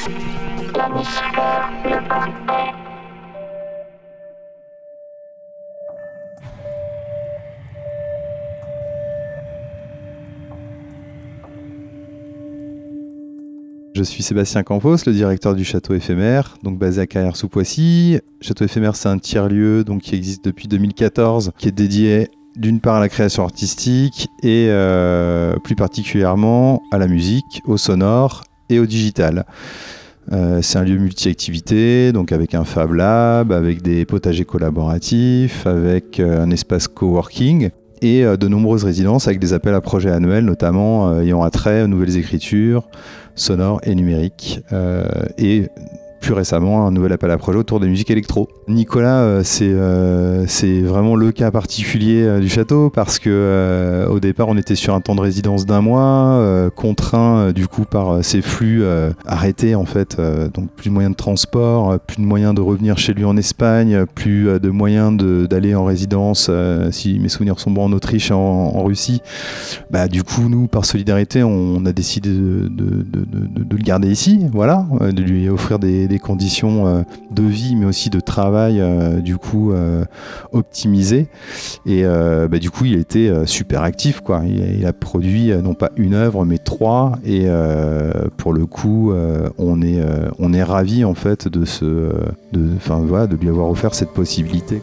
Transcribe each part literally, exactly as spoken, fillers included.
Je suis Sébastien Campos, le directeur du Château Éphémère, donc basé à Carrière-sous-Poissy. Château Éphémère, c'est un tiers-lieu donc, qui existe depuis deux mille quatorze, qui est dédié d'une part à la création artistique et euh, plus particulièrement à la musique, au sonore et au digital. Euh, c'est un lieu multi-activités, donc avec un Fab Lab, avec des potagers collaboratifs, avec euh, un espace coworking et euh, de nombreuses résidences avec des appels à projets annuels, notamment euh, ayant attrait aux nouvelles écritures, sonores et numériques, euh, et plus récemment un nouvel appel à projet autour des musiques électro. Nicolas, euh, c'est, euh, c'est vraiment le cas particulier euh, du château parce que euh, au départ on était sur un temps de résidence d'un mois, euh, contraint euh, du coup par euh, ces flux euh, arrêtés en fait, euh, donc plus de moyens de transport, euh, plus de moyens de revenir chez lui en Espagne, plus euh, de moyens de, d'aller en résidence, euh, si mes souvenirs sont bons, en Autriche et en, en Russie. Bah, du coup nous par solidarité on a décidé de, de, de, de, de le garder ici, voilà, euh, de lui offrir des des conditions euh, de vie mais aussi de travail euh, du coup euh, optimisées et euh, bah, du coup il a été euh, super actif quoi. Il, il a produit euh, non pas une œuvre mais trois et euh, pour le coup euh, on est euh, on est ravis en fait de ce de enfin voilà de lui avoir offert cette possibilité.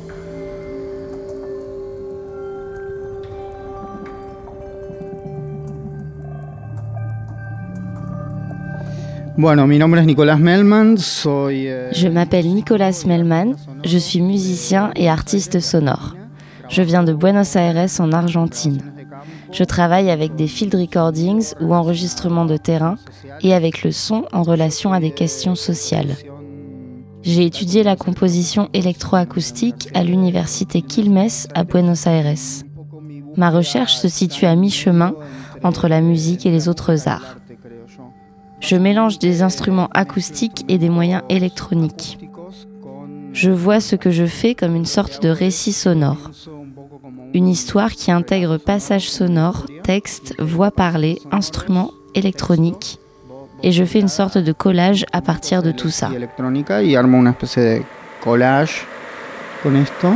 Bueno, mi nombre es Nicolás Melman, soy... Eh, je m'appelle Nicolas Melman, je suis musicien et artiste sonore. Je viens de Buenos Aires en Argentine. Je travaille avec des field recordings ou enregistrements de terrain et avec le son en relation à des questions sociales. J'ai étudié la composition électroacoustique à l'université Quilmes à Buenos Aires. Ma recherche se situe à mi-chemin entre la musique et les autres arts. Je mélange des instruments acoustiques et des moyens électroniques. Je vois ce que je fais comme une sorte de récit sonore. Une histoire qui intègre passages sonores, textes, voix parlées, instruments électroniques. Et je fais une sorte de collage à partir de tout ça. Y armo una especie de collage con esto.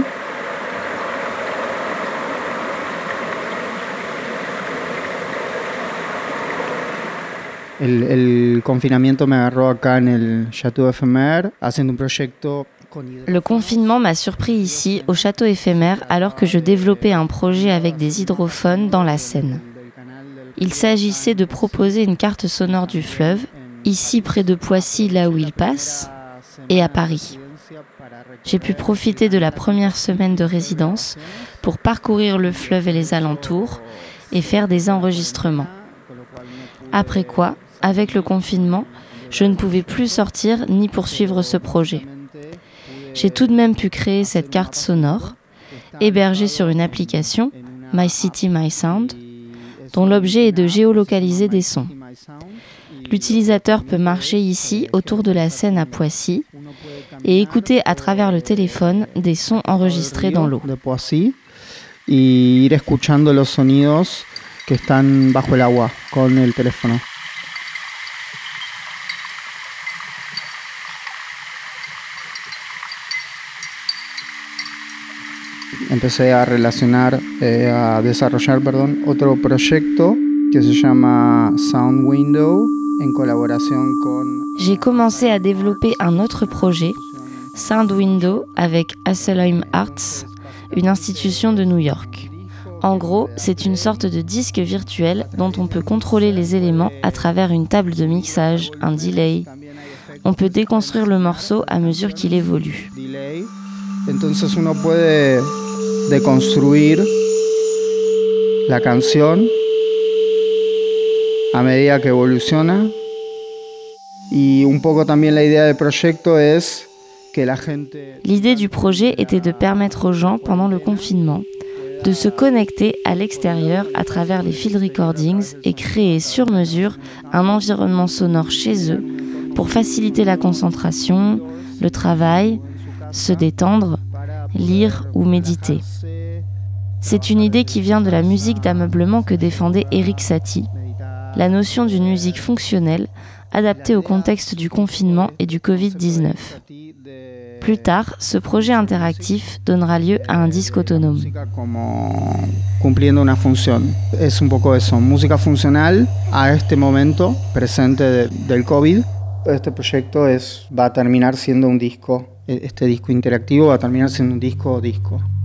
El, el confinamiento me agarró acá en el Château Éphémère, haciendo un proyecto. Le confinement m'a surpris ici, au Château Éphémère, alors que je développais un projet avec des hydrophones dans la Seine. Il s'agissait de proposer une carte sonore du fleuve, ici près de Poissy, là où il passe, et à Paris. J'ai pu profiter de la première semaine de résidence pour parcourir le fleuve et les alentours et faire des enregistrements. Après quoi, avec le confinement, je ne pouvais plus sortir ni poursuivre ce projet. J'ai tout de même pu créer cette carte sonore, hébergée sur une application, My City, My Sound, dont l'objet est de géolocaliser des sons. L'utilisateur peut marcher ici, autour de la Seine à Poissy, et écouter à travers le téléphone des sons enregistrés dans l'eau. Et ir escuchando los sonidos que están bajo el agua con el teléfono. Empecé a relacionar, eh, a desarrollar, perdón, otro proyecto que se llama Sound Window en collaboration con... J'ai commencé à développer un autre projet, Sound Window, avec Asylum Arts, une institution de New York. En gros, c'est une sorte de disque virtuel dont on peut contrôler les éléments à travers une table de mixage, un delay. On peut déconstruire le morceau à mesure qu'il évolue. Entonces uno puede deconstruir la canción a medida que evoluciona. Y un poco también la idea del proyecto es que la gente... L'idée du projet était de permettre aux gens, pendant le confinement, de se connecter à l'extérieur à travers les field recordings et créer sur mesure un environnement sonore chez eux pour faciliter la concentration, le travail, se détendre, lire ou méditer. C'est une idée qui vient de la musique d'ameublement que défendait Erik Satie, la notion d'une musique fonctionnelle adapté au contexte du confinement et du covid dix-neuf. Plus tard, ce projet interactif donnera lieu à un disque autonome. Cumpliendo una función. Es un poco eso, música funcional a este momento presente de, del COVID. Este proyecto es, va a terminar siendo un disco, este disco interactivo va a terminar siendo un disco disco.